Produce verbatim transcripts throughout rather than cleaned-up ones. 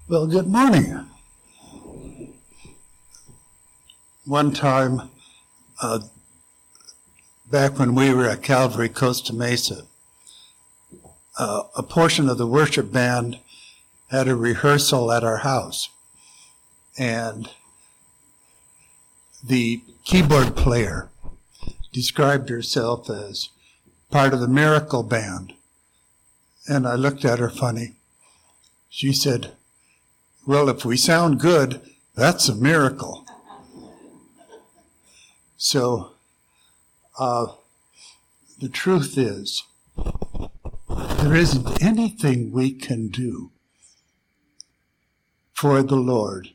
Well, good morning. One time, uh, back when we were at Calvary, Costa Mesa, uh, a portion of the worship band had a rehearsal at our house. And the keyboard player described herself as part of the miracle band. And I looked at her funny. She said, "Well, if we sound good, that's a miracle." So, uh, the truth is, there isn't anything we can do for the Lord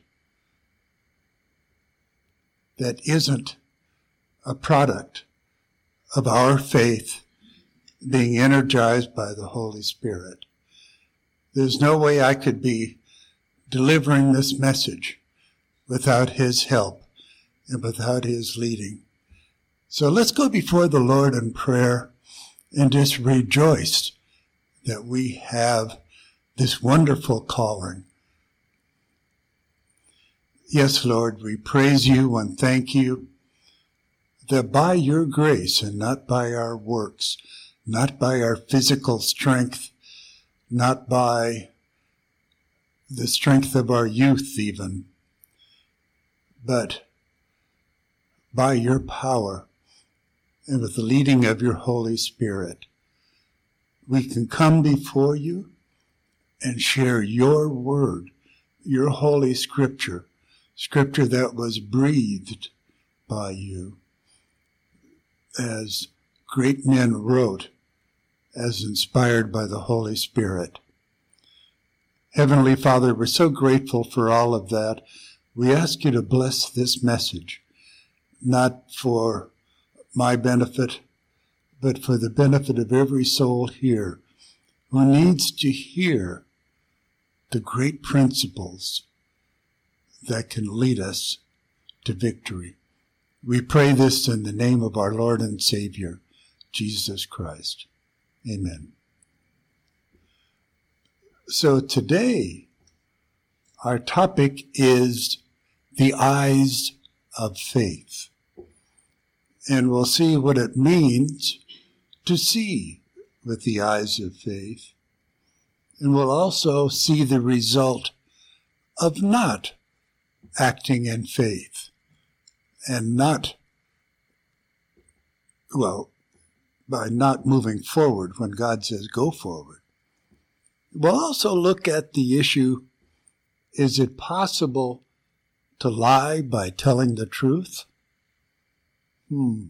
that isn't a product of our faith being energized by the Holy Spirit. There's no way I could be delivering this message without His help and without His leading. So let's go before the Lord in prayer and just rejoice that we have this wonderful calling. Yes, Lord, we praise you and thank you that by your grace and not by our works, not by our physical strength, not by the strength of our youth even, but by your power and with the leading of your Holy Spirit, we can come before you and share your word, your holy scripture, scripture that was breathed by you, as great men wrote, as inspired by the Holy Spirit. Heavenly Father, we're so grateful for all of that. We ask you to bless this message, not for my benefit, but for the benefit of every soul here who needs to hear the great principles that can lead us to victory. We pray this in the name of our Lord and Savior, Jesus Christ. Amen. So today, our topic is the eyes of faith. And we'll see what it means to see with the eyes of faith. And we'll also see the result of not acting in faith and not, well, by not moving forward when God says go forward. We'll also look at the issue, is it possible to lie by telling the truth? Hmm.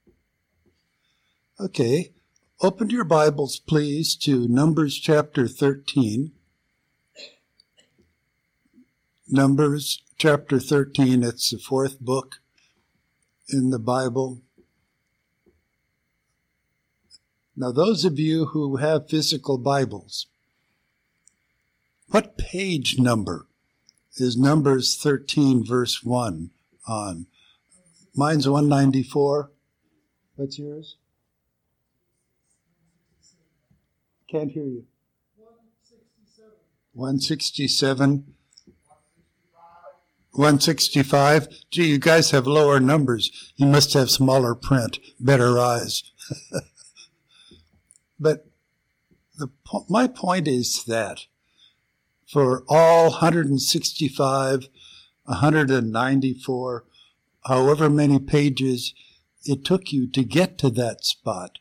Okay, open your Bibles, please, to Numbers chapter thirteen. Numbers chapter thirteen, it's the fourth book in the Bible. Now, those of you who have physical Bibles, what page number is Numbers thirteen, verse one on? Mine's one ninety-four. What's yours? Can't hear you. one sixty-seven. one sixty-five. Gee, you guys have lower numbers. You must have smaller print, better eyes. But the, my point is that for all one hundred sixty-five, one hundred ninety-four, however many pages it took you to get to that spot,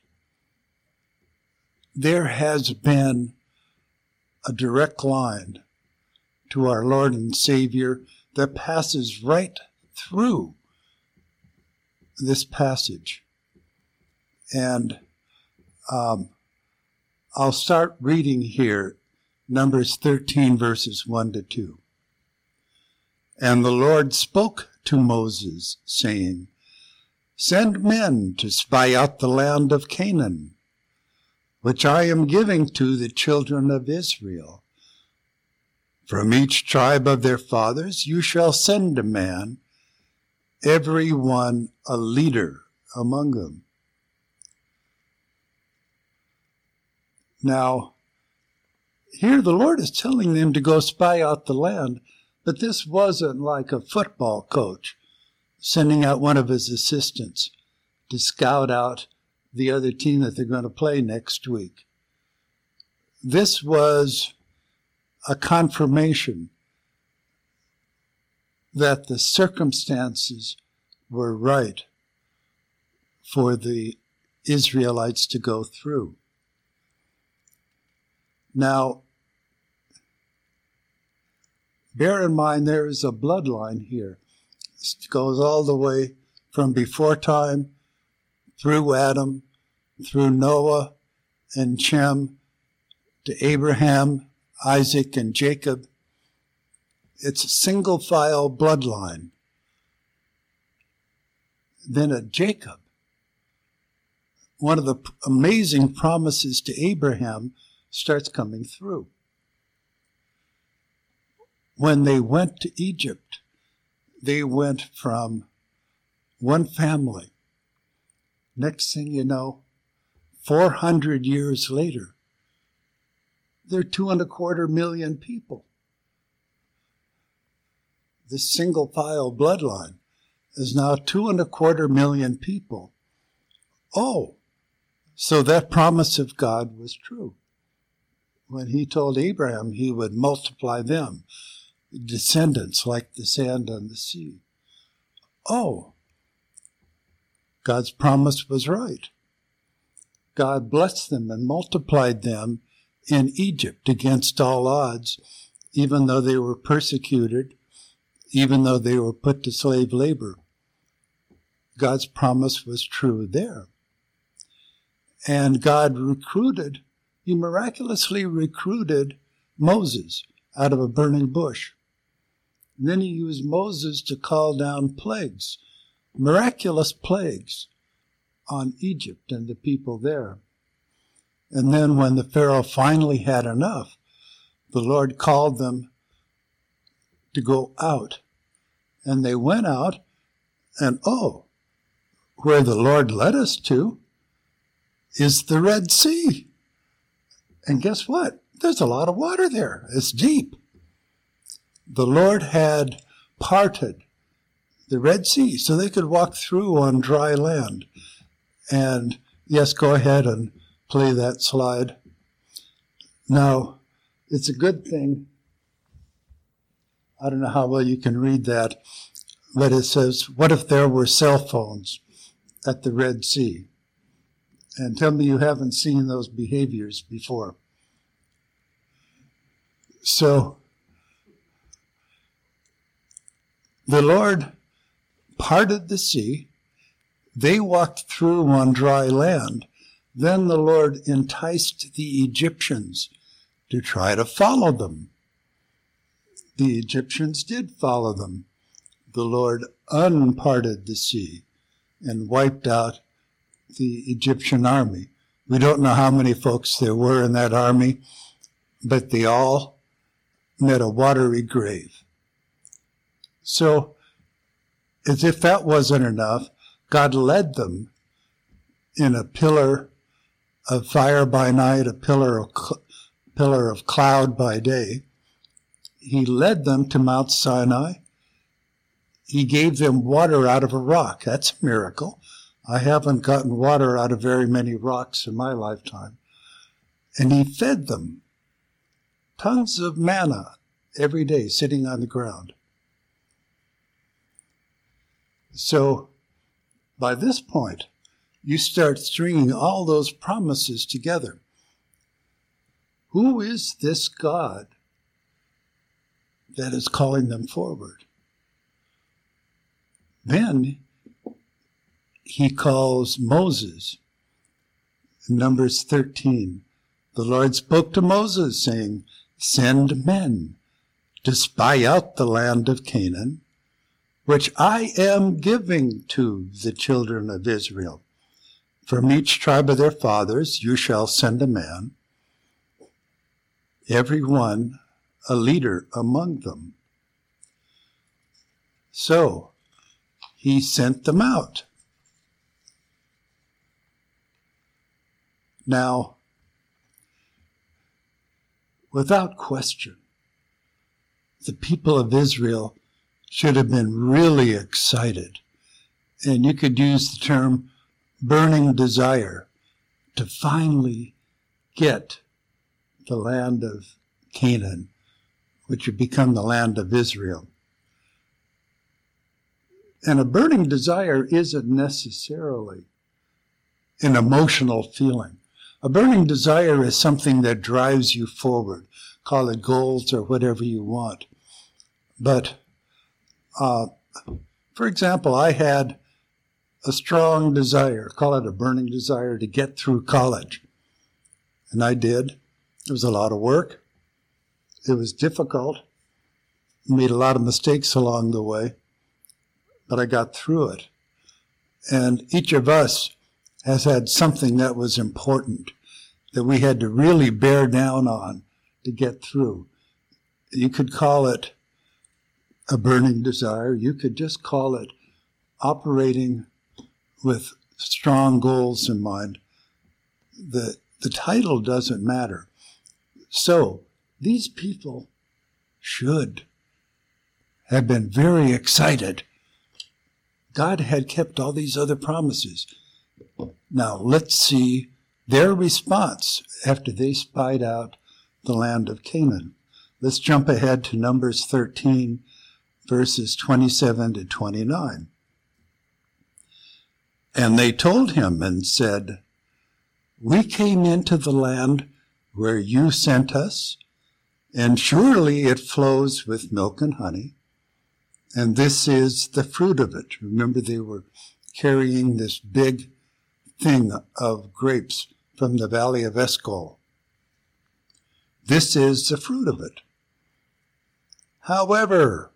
there has been a direct line to our Lord and Savior that passes right through this passage. And um, I'll start reading here, Numbers thirteen, verses one to two. And the Lord spoke to Moses, saying, "Send men to spy out the land of Canaan, which I am giving to the children of Israel. From each tribe of their fathers you shall send a man, every one a leader among them." Now, here the Lord is telling them to go spy out the land, but this wasn't like a football coach sending out one of his assistants to scout out the other team that they're going to play next week. This was a confirmation that the circumstances were right for the Israelites to go through. Now, bear in mind there is a bloodline here. It goes all the way from before time, through Adam, through Noah and Shem, to Abraham, Isaac, and Jacob. It's a single file bloodline. Then at Jacob, one of the amazing promises to Abraham starts coming through. When they went to Egypt, they went from one family. Next thing you know, four hundred years later, there are two and a quarter million people. This single file bloodline is now two and a quarter million people. Oh, so that promise of God was true. When he told Abraham he would multiply them, descendants like the sand on the sea. Oh, God's promise was right. God blessed them and multiplied them in Egypt against all odds, even though they were persecuted, even though they were put to slave labor. God's promise was true there. And God recruited, he miraculously recruited Moses out of a burning bush. And then he used Moses to call down plagues, miraculous plagues on Egypt and the people there. And then when the Pharaoh finally had enough, the Lord called them to go out. And they went out, and oh, where the Lord led us to is the Red Sea. And guess what? There's a lot of water there. It's deep. The Lord had parted the Red Sea so they could walk through on dry land. And yes, go ahead and play that slide. Now, it's a good thing. I don't know how well you can read that, but it says, what if there were cell phones at the Red Sea? And tell me you haven't seen those behaviors before. So, the Lord parted the sea. They walked through on dry land. Then the Lord enticed the Egyptians to try to follow them. The Egyptians did follow them. The Lord unparted the sea and wiped out the Egyptian army. We don't know how many folks there were in that army, but they all met a watery grave. So, as if that wasn't enough, God led them in a pillar of fire by night, a pillar of cl- pillar of cloud by day. He led them to Mount Sinai. He gave them water out of a rock. That's a miracle. I haven't gotten water out of very many rocks in my lifetime. And he fed them. Tons of manna every day sitting on the ground. So, by this point, you start stringing all those promises together. Who is this God that is calling them forward? Then he calls Moses. In Numbers thirteen, the Lord spoke to Moses, saying, "Send men to spy out the land of Canaan, which I am giving to the children of Israel. From each tribe of their fathers you shall send a man, every one a leader among them." So he sent them out. Now, without question, the people of Israel should have been really excited. And you could use the term burning desire to finally get the land of Canaan, which would become the land of Israel. And a burning desire isn't necessarily an emotional feeling. A burning desire is something that drives you forward. Call it goals or whatever you want. But, uh, for example, I had a strong desire, call it a burning desire, to get through college. And I did. It was a lot of work. It was difficult. Made a lot of mistakes along the way. But I got through it. And each of us has had something that was important that we had to really bear down on to get through. You could call it a burning desire. You could just call it operating with strong goals in mind. The, the title doesn't matter. So these people should have been very excited. God had kept all these other promises. Now let's see their response after they spied out the land of Canaan. Let's jump ahead to Numbers thirteen, verses twenty-seven to twenty-nine. And they told him and said, "We came into the land where you sent us, and surely it flows with milk and honey, and this is the fruit of it." Remember, they were carrying this big thing of grapes from the valley of Eshcol. This is the fruit of it. However,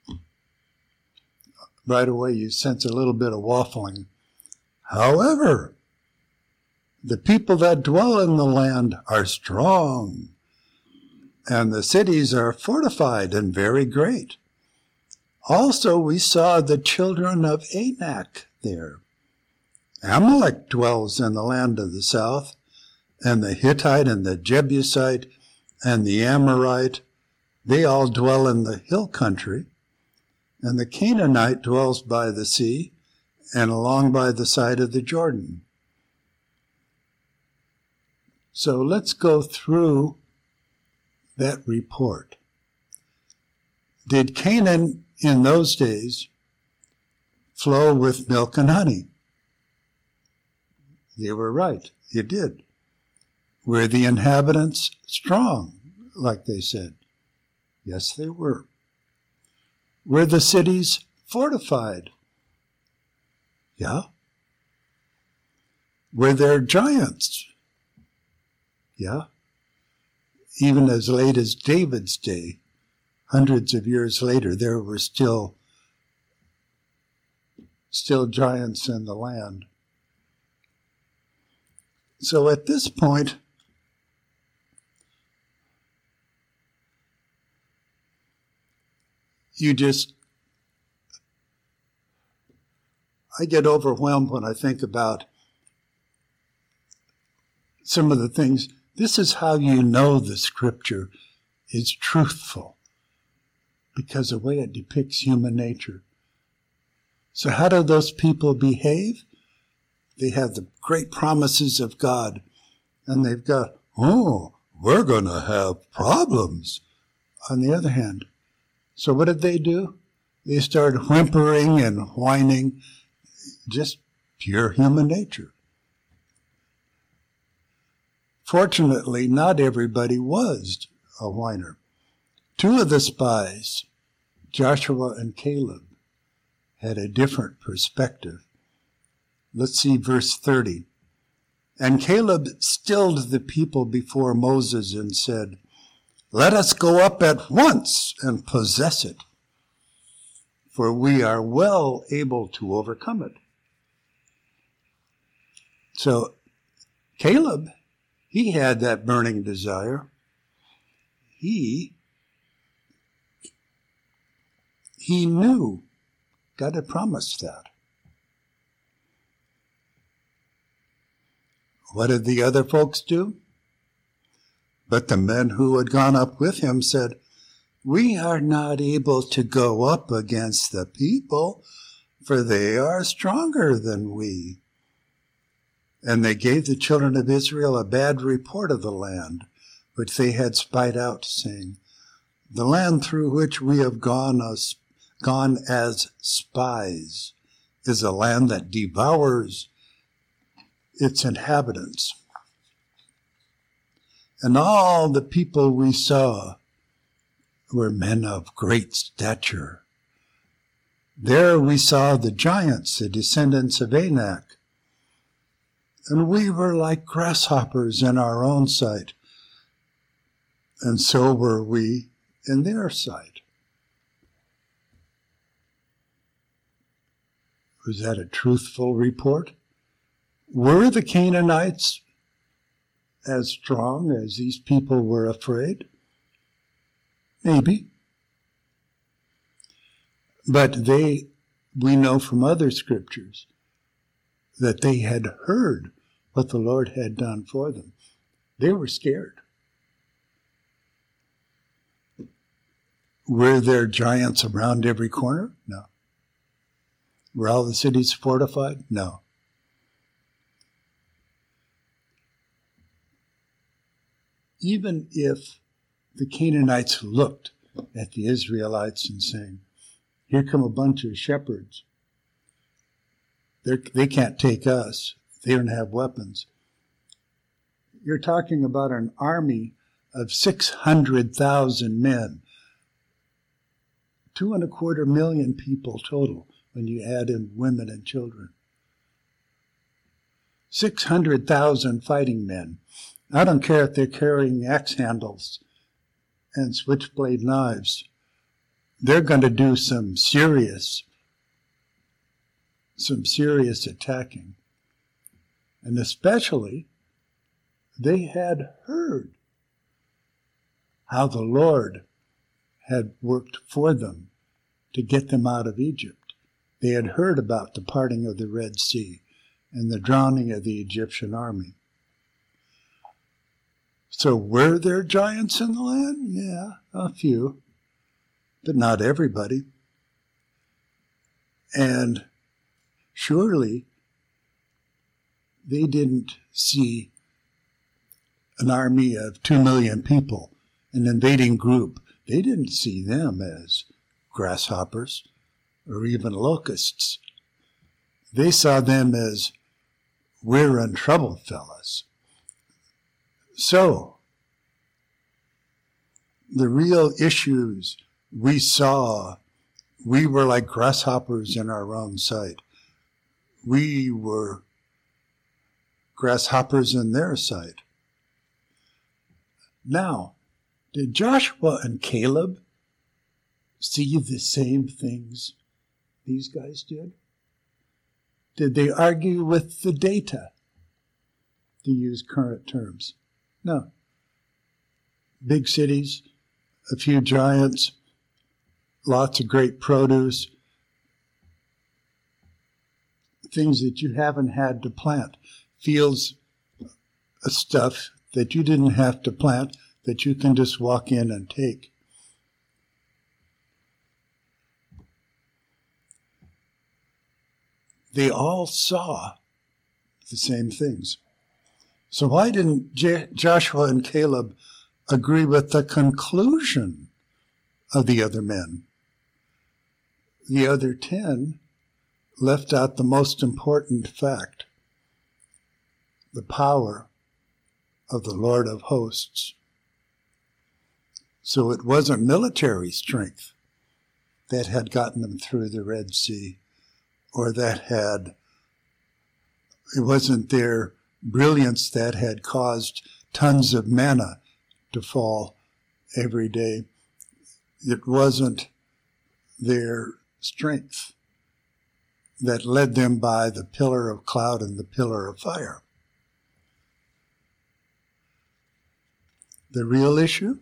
right away you sense a little bit of waffling. However, the people that dwell in the land are strong, and the cities are fortified and very great. Also, we saw the children of Anak there. Amalek dwells in the land of the south, and the Hittite and the Jebusite and the Amorite, they all dwell in the hill country. And the Canaanite dwells by the sea and along by the side of the Jordan. So let's go through that report. Did Canaan in those days flow with milk and honey? They were right. It did. Were the inhabitants strong, like they said? Yes, they were. Were the cities fortified? Yeah. Were there giants? Yeah. Even as late as David's day, hundreds of years later, there were still, still giants in the land. So at this point, you just, I get overwhelmed when I think about some of the things. This is how you know the scripture is truthful, because the way it depicts human nature. So how do those people behave? They have the great promises of God, and they've got, oh, we're going to have problems. On the other hand, so what did they do? They started whimpering and whining, just pure human nature. Fortunately, not everybody was a whiner. Two of the spies, Joshua and Caleb, had a different perspective. Let's see verse thirty. And Caleb stilled the people before Moses and said, "Let us go up at once and possess it, for we are well able to overcome it." So Caleb, he had that burning desire. He, he knew God had promised that. What did the other folks do? But the men who had gone up with him said, "We are not able to go up against the people, for they are stronger than we." And they gave the children of Israel a bad report of the land, which they had spied out, saying, "The land through which we have gone as, gone as spies is a land that devours its inhabitants. And all the people we saw were men of great stature. There we saw the giants, the descendants of Anak, and we were like grasshoppers in our own sight, and so were we in their sight." Was that a truthful report? Were the Canaanites as strong as these people were afraid? Maybe. But they, we know from other scriptures, that they had heard what the Lord had done for them. They were scared. Were there giants around every corner? No. Were all the cities fortified? No. Even if the Canaanites looked at the Israelites and saying, "Here come a bunch of shepherds. They're, they can't take us. They don't have weapons." You're talking about an army of six hundred thousand men. Two and a quarter million people total when you add in women and children. six hundred thousand fighting men. I don't care if they're carrying axe handles and switchblade knives. They're going to do some serious, some serious attacking. And especially, they had heard how the Lord had worked for them to get them out of Egypt. They had heard about the parting of the Red Sea and the drowning of the Egyptian army. So were there giants in the land? Yeah, a few, but not everybody. And surely they didn't see an army of two million people, an invading group. They didn't see them as grasshoppers or even locusts. They saw them as, "We're in trouble, fellas." So, the real issues we saw, we were like grasshoppers in our own sight. We were grasshoppers in their sight. Now, did Joshua and Caleb see the same things these guys did? Did they argue with the data, to use current terms? No. Big cities, a few giants, lots of great produce, things that you haven't had to plant, fields of stuff that you didn't have to plant, that you can just walk in and take. They all saw the same things. So why didn't J- Joshua and Caleb agree with the conclusion of the other men? The other ten left out the most important fact: the power of the Lord of hosts. So it wasn't military strength that had gotten them through the Red Sea, or that had, it wasn't their brilliance that had caused tons of manna to fall every day. It wasn't their strength that led them by the pillar of cloud and the pillar of fire. The real issue?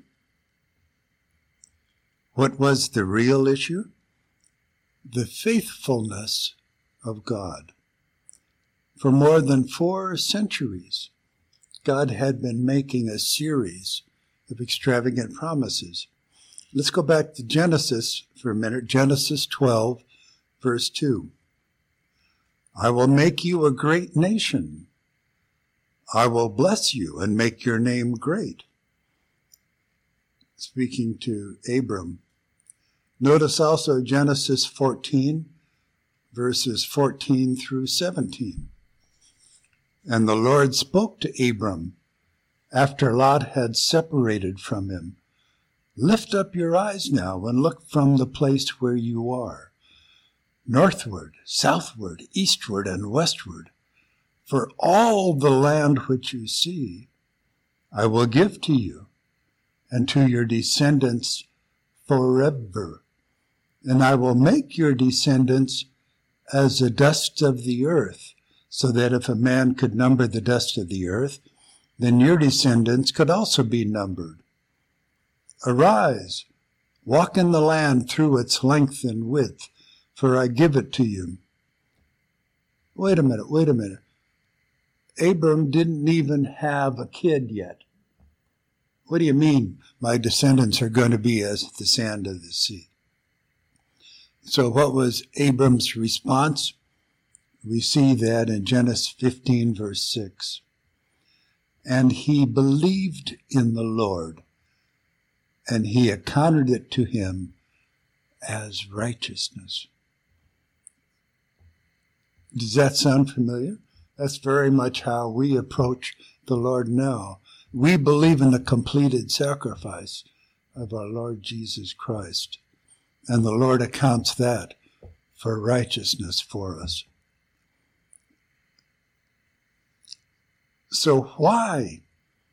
What was the real issue? The faithfulness of God. For more than four centuries, God had been making a series of extravagant promises. Let's go back to Genesis for a minute. Genesis twelve, verse two. I will make you a great nation. I will bless you and make your name great. Speaking to Abram. Notice also Genesis fourteen, verses fourteen through seventeen. And the Lord spoke to Abram after Lot had separated from him. Lift up your eyes now and look from the place where you are, northward, southward, eastward, and westward. For all the land which you see, I will give to you and to your descendants forever. And I will make your descendants as the dust of the earth, so that if a man could number the dust of the earth, then your descendants could also be numbered. Arise, walk in the land through its length and width, for I give it to you. Wait a minute, wait a minute. Abram didn't even have a kid yet. What do you mean, my descendants are going to be as the sand of the sea? So what was Abram's response? We see that in Genesis fifteen, verse six. And he believed in the Lord, and he accounted it to him as righteousness. Does that sound familiar? That's very much how we approach the Lord now. We believe in the completed sacrifice of our Lord Jesus Christ, and the Lord accounts that for righteousness for us. So why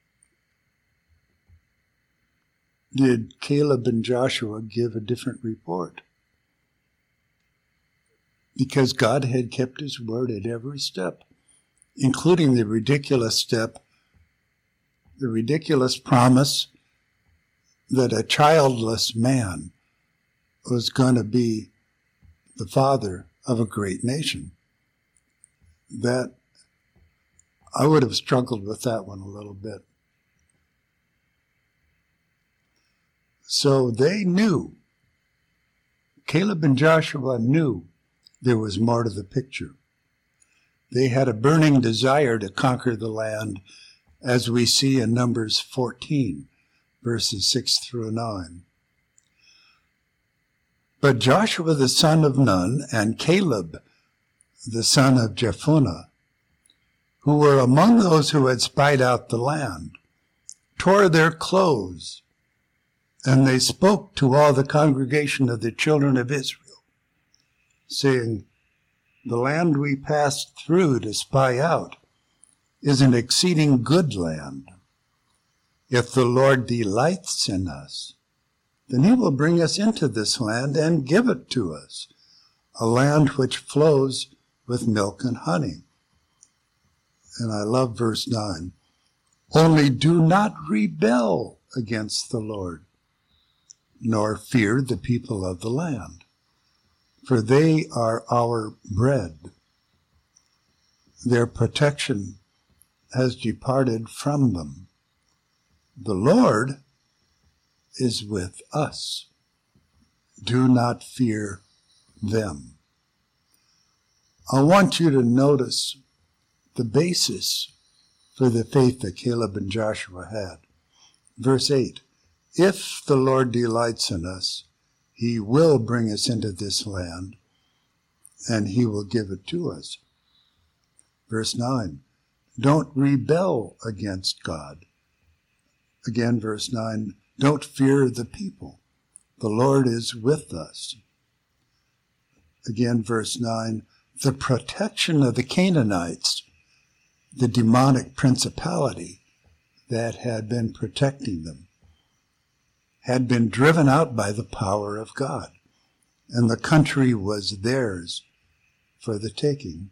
did Caleb and Joshua give a different report? Because God had kept his word at every step, including the ridiculous step, the ridiculous promise that a childless man was going to be the father of a great nation. That I would have struggled with that one a little bit. So they knew, Caleb and Joshua knew there was more to the picture. They had a burning desire to conquer the land, as we see in Numbers fourteen, verses six through nine. But Joshua the son of Nun and Caleb the son of Jephunneh, who were among those who had spied out the land, tore their clothes, and they spoke to all the congregation of the children of Israel, saying, the land we passed through to spy out is an exceeding good land. If the Lord delights in us, then he will bring us into this land and give it to us, a land which flows with milk and honey. And I love verse nine. Only do not rebel against the Lord, nor fear the people of the land, for they are our bread. Their protection has departed from them. The Lord is with us. Do not fear them. I want you to notice the basis for the faith that Caleb and Joshua had. Verse eight, if the Lord delights in us, he will bring us into this land, and he will give it to us. Verse nine, don't rebel against God. Again, verse nine, don't fear the people. The Lord is with us. Again, verse nine, the protection of the Canaanites, the demonic principality that had been protecting them, had been driven out by the power of God, and the country was theirs for the taking.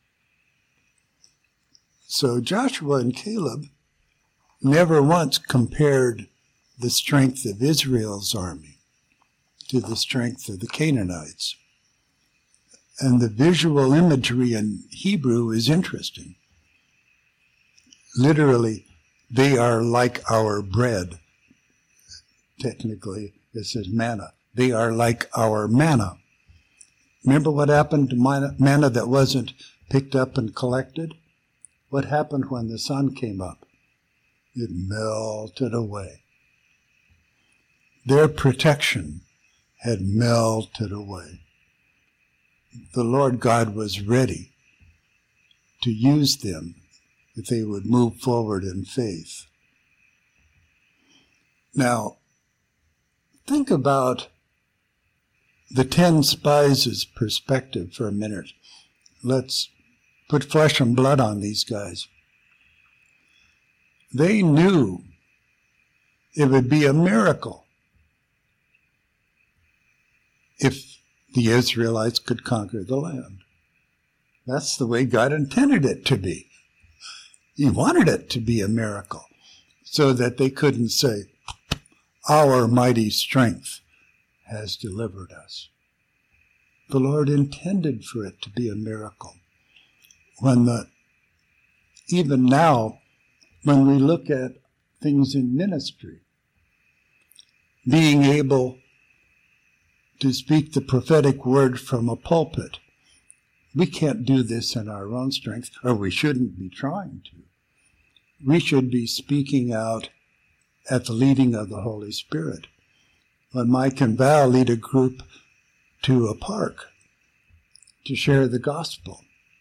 So Joshua and Caleb never once compared the strength of Israel's army to the strength of the Canaanites. And the visual imagery in Hebrew is interesting. Literally, they are like our bread. technically, it says manna. They are like our manna. Remember what happened to manna that wasn't picked up and collected? What happened when the sun came up? It melted away. Their protection had melted away. The Lord God was ready to use them if they would move forward in faith. Now, think about the ten spies' perspective for a minute. Let's put flesh and blood on these guys. They knew it would be a miracle if the Israelites could conquer the land. That's the way God intended it to be. He wanted it to be a miracle so that they couldn't say, our mighty strength has delivered us. The Lord intended for it to be a miracle. When the, even now, when we look at things in ministry, being able to speak the prophetic word from a pulpit, we can't do this in our own strength, or we shouldn't be trying to. We should be speaking out at the leading of the Holy Spirit. When Mike and Val lead a group to a park to share the gospel,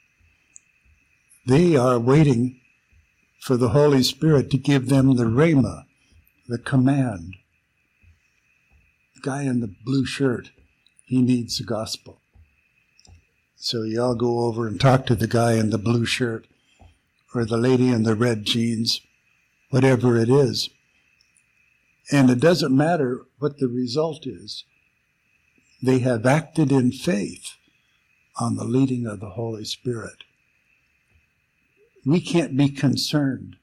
they are waiting for the Holy Spirit to give them the rhema, the command. The guy in the blue shirt, he needs the gospel. So you all go over and talk to the guy in the blue shirt or the lady in the red jeans, whatever it is. And it doesn't matter what the result is. They have acted in faith on the leading of the Holy Spirit. We can't be concerned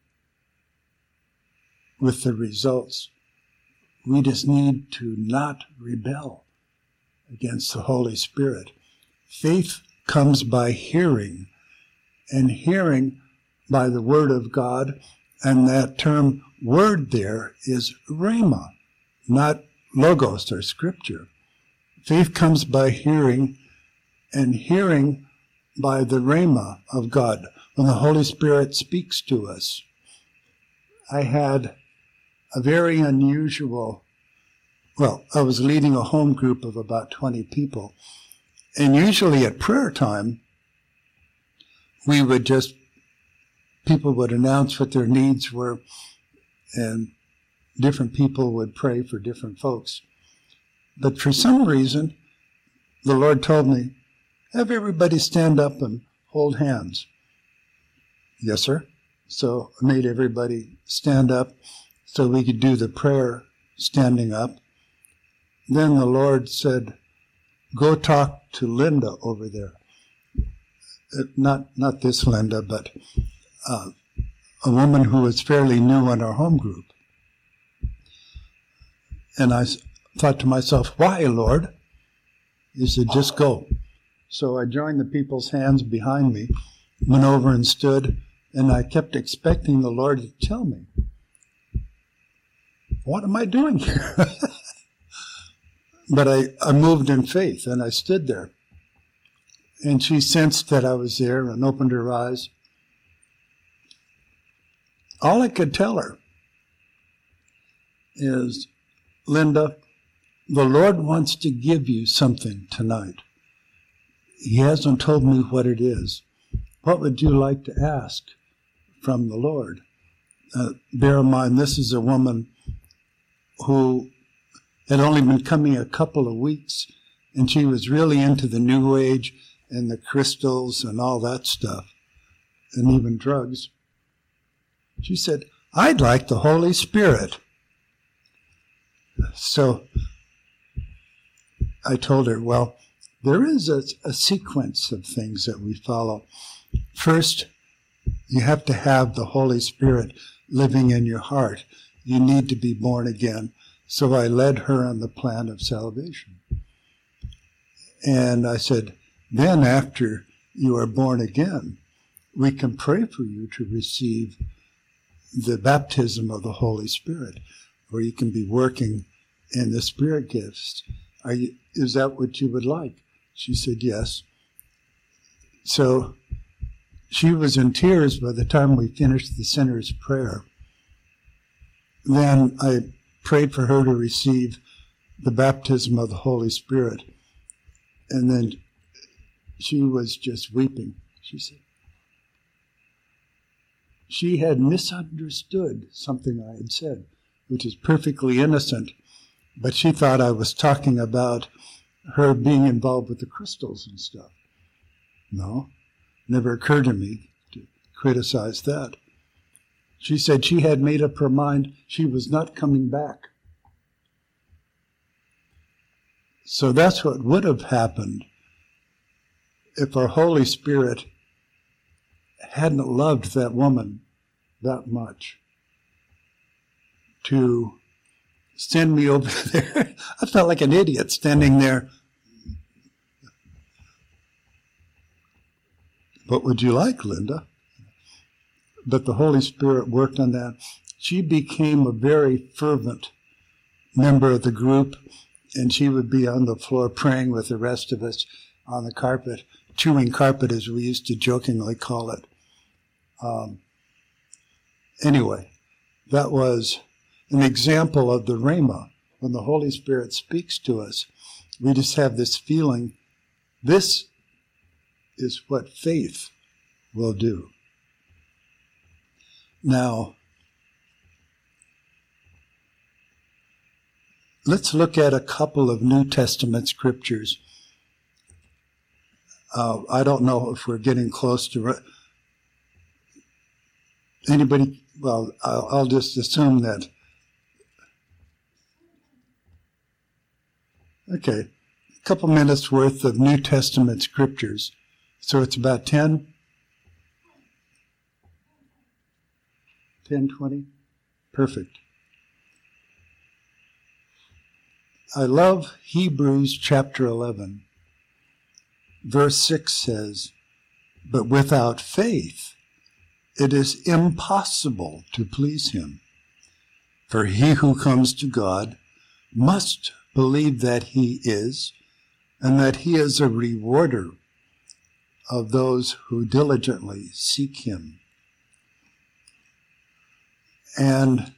with the results. We just need to not rebel against the Holy Spirit. Faith comes by hearing, and hearing by the Word of God, and that term word there is rhema, not logos or scripture. Faith comes by hearing, and hearing by the rhema of God, when the Holy Spirit speaks to us. I had a very unusual, well, I was leading a home group of about twenty people, and usually at prayer time, we would just, people would announce what their needs were, and different people would pray for different folks. But for some reason, the Lord told me, have everybody stand up and hold hands. Yes, sir. So I made everybody stand up so we could do the prayer standing up. Then the Lord said, go talk to Linda over there. Uh, not, not this Linda, but uh, a woman who was fairly new in our home group. And I thought to myself, why, Lord? He said, just go. So I joined the people's hands behind me, went over and stood, and I kept expecting the Lord to tell me, what am I doing here? But I, I moved in faith, and I stood there. And she sensed that I was there and opened her eyes. All I could tell her is, Linda, the Lord wants to give you something tonight. He hasn't told me what it is. What would you like to ask from the Lord? Uh, bear in mind, this is a woman who had only been coming a couple of weeks, and she was really into the New Age and the crystals and all that stuff, and even drugs. She said, I'd like the Holy Spirit. So I told her, well, there is a, a sequence of things that we follow. First, you have to have the Holy Spirit living in your heart. You need to be born again. So I led her on the plan of salvation. And I said, then after you are born again, we can pray for you to receive the baptism of the Holy Spirit, where you can be working in the spirit gifts. Are you, is that what you would like? She said, yes. So she was in tears by the time we finished the sinner's prayer. Then I prayed for her to receive the baptism of the Holy Spirit. And then she was just weeping, she said. She had misunderstood something I had said, which is perfectly innocent, but she thought I was talking about her being involved with the crystals and stuff. No, never occurred to me to criticize that. She said she had made up her mind she was not coming back. So that's what would have happened if our Holy Spirit hadn't loved that woman that much to send me over there. I felt like an idiot standing there. What would you like, Linda? But the Holy Spirit worked on that. She became a very fervent member of the group, and she would be on the floor praying with the rest of us on the carpet, chewing carpet as we used to jokingly call it. Um, anyway, that was an example of the Rhema. When the Holy Spirit speaks to us, we just have this feeling, this is what faith will do. Now, let's look at a couple of New Testament scriptures. Uh, I don't know if we're getting close to it. Anybody? Well, I'll, I'll just assume that. Okay, a couple minutes worth of New Testament scriptures. So it's about ten? ten, twenty? Perfect. I love Hebrews chapter eleven. Verse six says, "But without faith it is impossible to please him. For he who comes to God must believe that he is, and that he is a rewarder of those who diligently seek him." And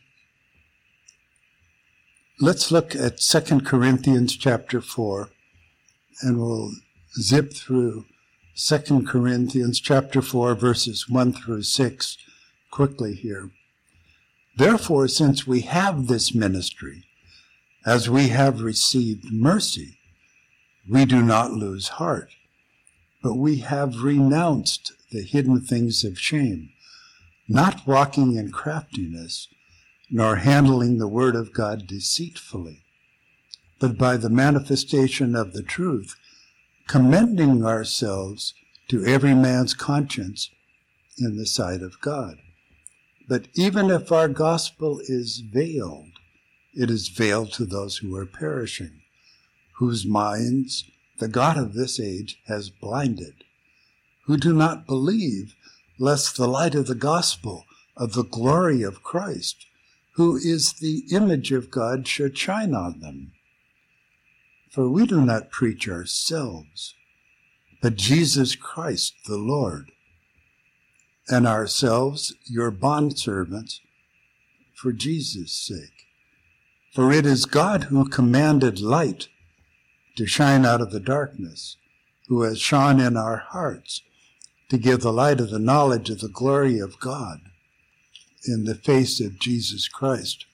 let's look at Second Corinthians chapter four, and we'll zip through Second Corinthians chapter four, verses one through six quickly here. "Therefore, since we have this ministry, as we have received mercy, we do not lose heart, but we have renounced the hidden things of shame, not walking in craftiness, nor handling the word of God deceitfully, but by the manifestation of the truth, commending ourselves to every man's conscience in the sight of God. But even if our gospel is veiled, it is veiled to those who are perishing, whose minds the God of this age has blinded, who do not believe, lest the light of the gospel of the glory of Christ, who is the image of God, should shine on them. For we do not preach ourselves, but Jesus Christ the Lord, and ourselves your bondservants for Jesus' sake. For it is God who commanded light to shine out of the darkness, who has shone in our hearts to give the light of the knowledge of the glory of God in the face of Jesus Christ."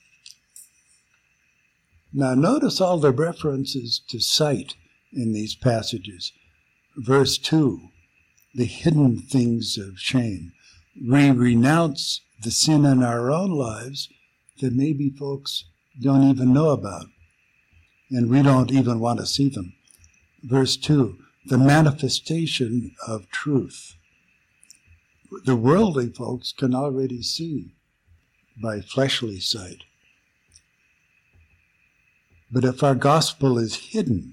Now notice all the references to sight in these passages. Verse two, the hidden things of shame. We renounce the sin in our own lives that maybe folks don't even know about, and we don't even want to see them. Verse two, the manifestation of truth. The worldly folks can already see by fleshly sight. But if our gospel is hidden,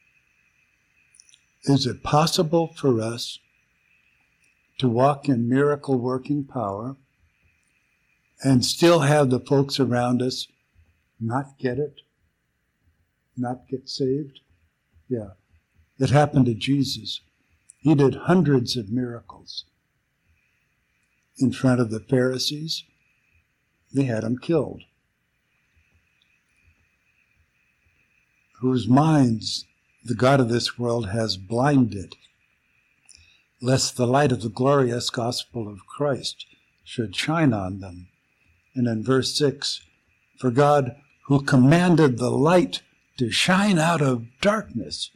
is it possible for us to walk in miracle-working power and still have the folks around us not get it not get saved? Yeah. It happened to Jesus. He did hundreds of miracles in front of the Pharisees. They had him killed. Whose minds the God of this world has blinded, lest the light of the glorious gospel of Christ should shine on them. And in verse six, for God who commanded the light to shine out of darkness.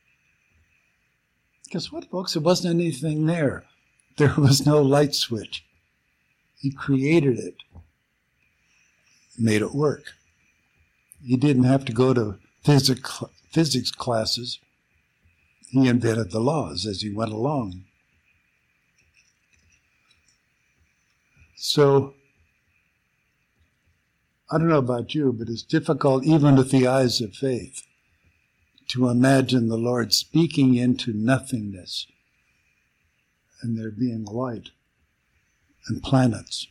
Guess what, folks? There wasn't anything there. There was no light switch. He created it, made it work. He didn't have to go to physics, physics classes. He invented the laws as he went along. So, I don't know about you, but it's difficult, even with the eyes of faith, to imagine the Lord speaking into nothingness and there being light and planets,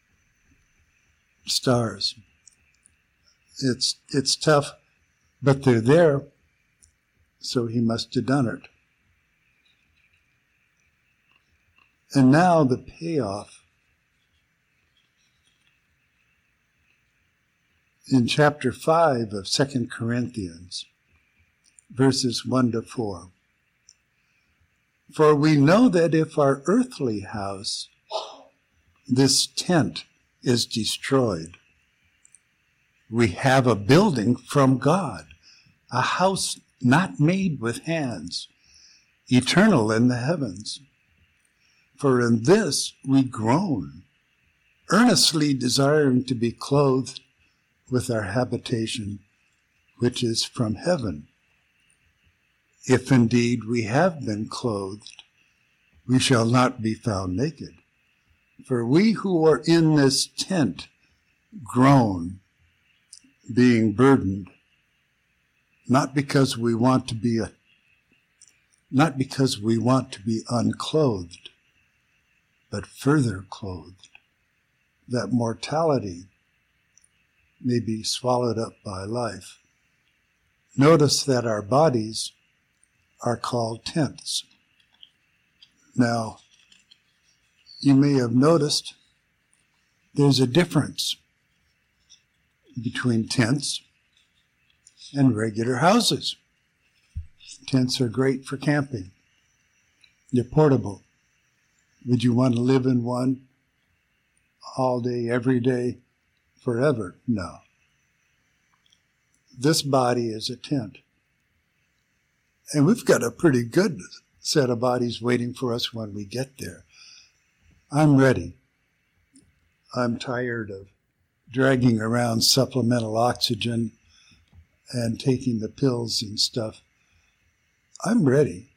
stars. It's, it's tough, but they're there, so he must have done it. And now the payoff. In chapter five of Second Corinthians, verses one to four. For we know that if our earthly house, this tent, is destroyed, we have a building from God, a house not made with hands, eternal in the heavens. For in this we groan, earnestly desiring to be clothed with our habitation, which is from heaven. If indeed we have been clothed, we shall not be found naked. For we who are in this tent groan, being burdened, not because we want to be a, not because we want to be unclothed, but further clothed, that mortality may be swallowed up by life. Notice that our bodies are called tents. Now, you may have noticed there's a difference between tents and regular houses. Tents are great for camping. They're portable. Would you want to live in one all day, every day, forever? No. This body is a tent. And we've got a pretty good set of bodies waiting for us when we get there. I'm ready. I'm tired of dragging around supplemental oxygen and taking the pills and stuff. I'm ready.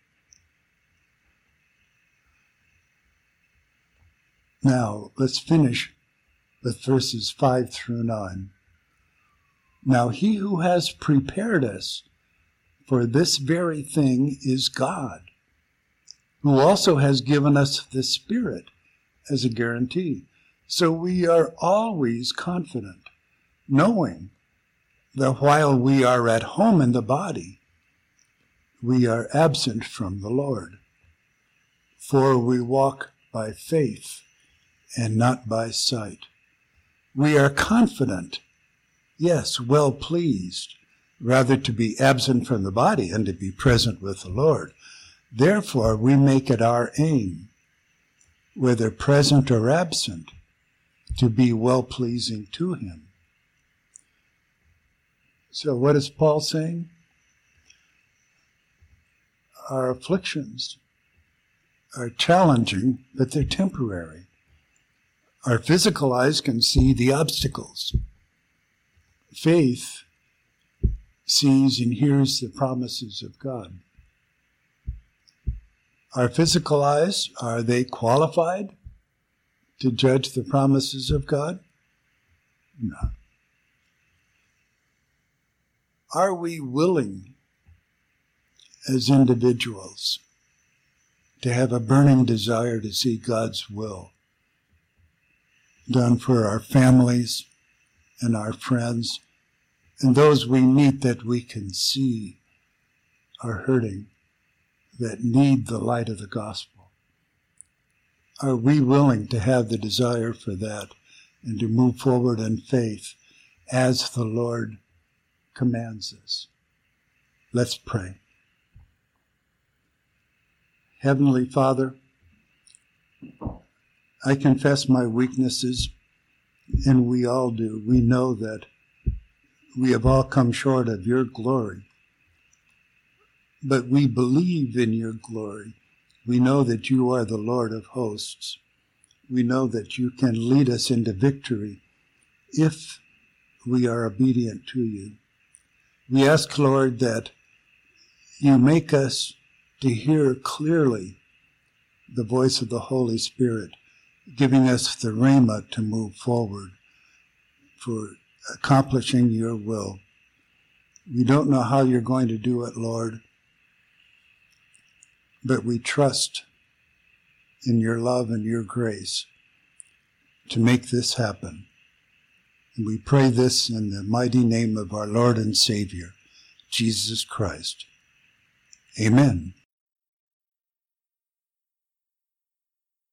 Now, let's finish with verses five through nine. Now, he who has prepared us for this very thing is God, who also has given us the Spirit as a guarantee. So we are always confident, knowing that while we are at home in the body, we are absent from the Lord. For we walk by faith and not by sight. We are confident, yes, well pleased, rather to be absent from the body and to be present with the Lord. Therefore, we make it our aim, whether present or absent, to be well-pleasing to him. So what is Paul saying? Our afflictions are challenging, but they're temporary. Our physical eyes can see the obstacles. Faith sees and hears the promises of God. Our physical eyes, are they qualified to judge the promises of God? No. Are we willing as individuals to have a burning desire to see God's will done for our families and our friends and those we meet that we can see are hurting, that need the light of the gospel. Are we willing to have the desire for that and to move forward in faith as the Lord commands us? Let's pray. Heavenly Father, I confess my weaknesses, and we all do. We know that we have all come short of your glory, but we believe in your glory. We know that you are the Lord of hosts. We know that you can lead us into victory if we are obedient to you. We ask, Lord, that you make us to hear clearly the voice of the Holy Spirit, giving us the rhema to move forward for accomplishing your will. We don't know how you're going to do it, Lord, but we trust in your love and your grace to make this happen. And we pray this in the mighty name of our Lord and Savior, Jesus Christ. Amen.